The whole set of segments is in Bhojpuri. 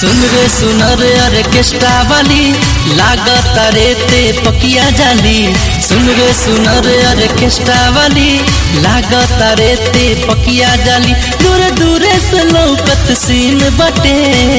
सुन रे सुनर ऑर्केस्ट्रा वाली लागत रे ते पकिया जाली। सुन रे सुनर ऑर्केस्ट्रा वाली लागत रे ते पकिया जाली। दूर दूर से लौकत सीन बटे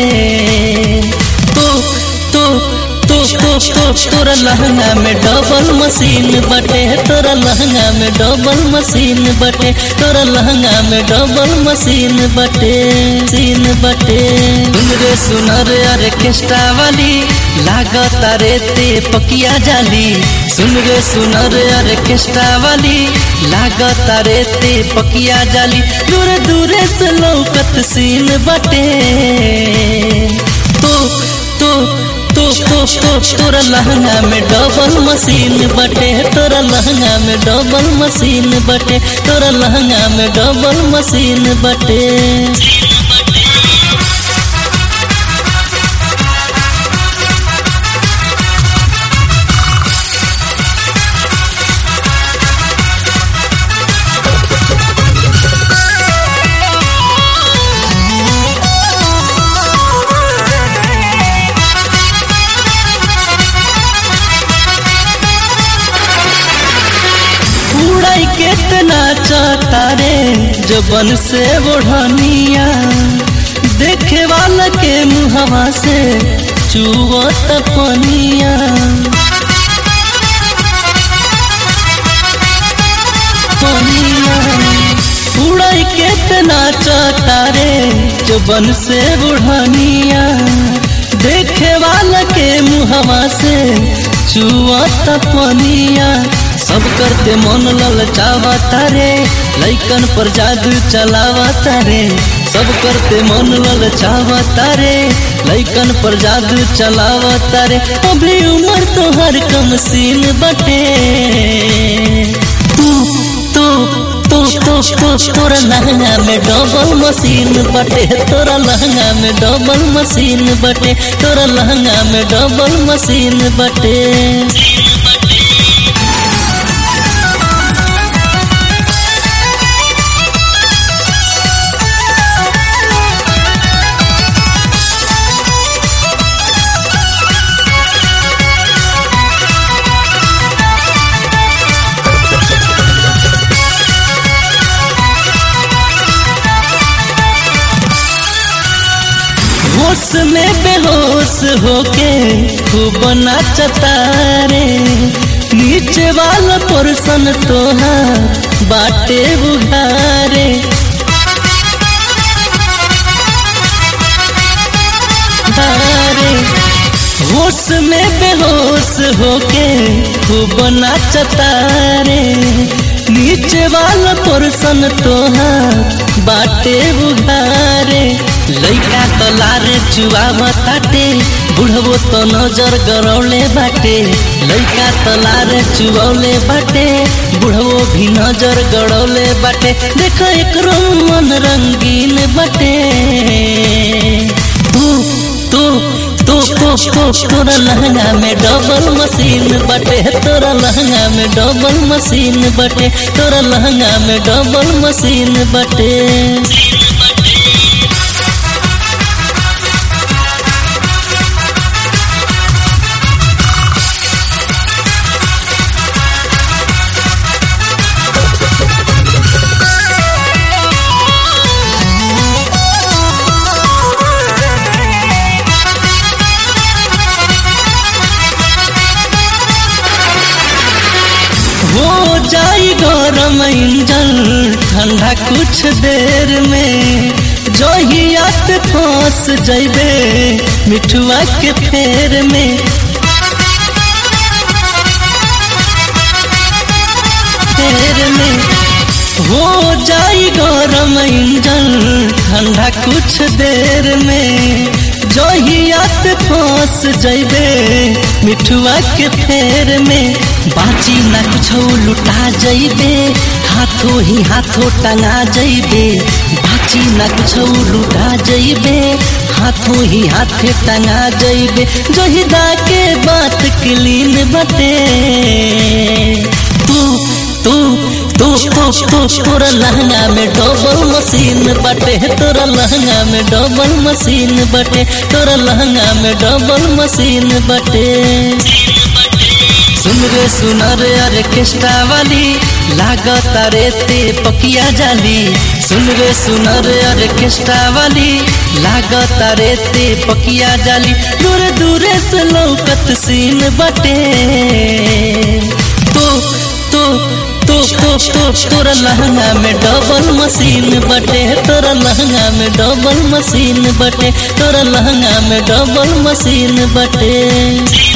तोरा लहंगा में डबल मशीन बटे। तोरा लहंगा में डबल मशीन बटे। तोरा लहंगा में डबल मशीन बटे सीन बटे। सुन रे सुनर ऑर्केस्ट्रा वाली लागत रे ते पकिया जाली। सुन रे सुनर ऑर्केस्ट्रा वाली लागत रे ते पकिया जाली। दूर दूर से लौकत सीन बटे तोरा लहंगा में डबल मशीन बटे। तोरा लहंगा में डबल मशीन बटे। तोरा लहंगा में डबल मशीन बटे। कितना चाहता रे जबन से ओढ़निया देखे वाला के मुहवा से चुवत पनिया। उड़ाई कितना चाहता रे जबन से ओढ़निया देखे वाला के मुहवा से चुवत पनिया। सब करते मन ललचावता रे लइकन पर जादू चलावता रे। सब करते मन ललचावता रे लइकन पर जादू चलावता रे। अभी उम्र तो हर कम सीन बटे तोरा लहंगा में डबल मशीन बटे। तोरा लहंगा में डबल मशीन बटे। तोरा लहंगा में डबल मशीन बटे। होश में बेहोश होके खूब नाचता रे। नीचे वाला पोर्शन तोहार बाटे बुघारे। होश में बेहोश होके खूब नाचता रे। नीचे वाला पोर्शन तोहार बाटे बुघारे। लइका तो लारे चुआवताटे बुढ़वो तो नजर गरौले बाटे। लइका तो लारे चुआवले बाटे बुढ़वो भी नजर गड़ौले बाटे। देखो एकरो मन रंगीन बटे तोरा लहंगा में डबल मशीन बटे। तोरा लहंगा में डबल मशीन बटे। तोरा लहंगा में डबल मशीन बटे। हो जाई गरम इंजन ठंडा कुछ देर में। जहियात फंस जइबे मिठुआ के फेर में। हो जाई गरम इंजन ठंडा कुछ देर में। जहियात फंस जइबे मिठुआ के फेर में। बाची ना कुछ लुटा जइबे हाथों ही हाथों टंगा जइबे। बाची ना कुछ लुटा जइबे हाथों ही हाथे टंगा जइबे। जहिदा के बात क्लीन बटे तोरा लहंगा में डबल मशीन बटे, तोरा लहंगा में डबल मशीन बटे, तोरा लहंगा में डबल मशीन बटे। सुन रे सुना रे ऑर्केस्ट्रा वाली लागत रे ते पकिया जाली। सुन रे सुना रे ऑर्केस्ट्रा वाली लागत रे ते पकिया जाली। दूर दूरे से लौकत सीन बटे। तोरा लहंगा में डबल मशीन बटे, तोरा लहंगा में डबल मशीन बटे, तोरा लहंगा में डबल मशीन बटे।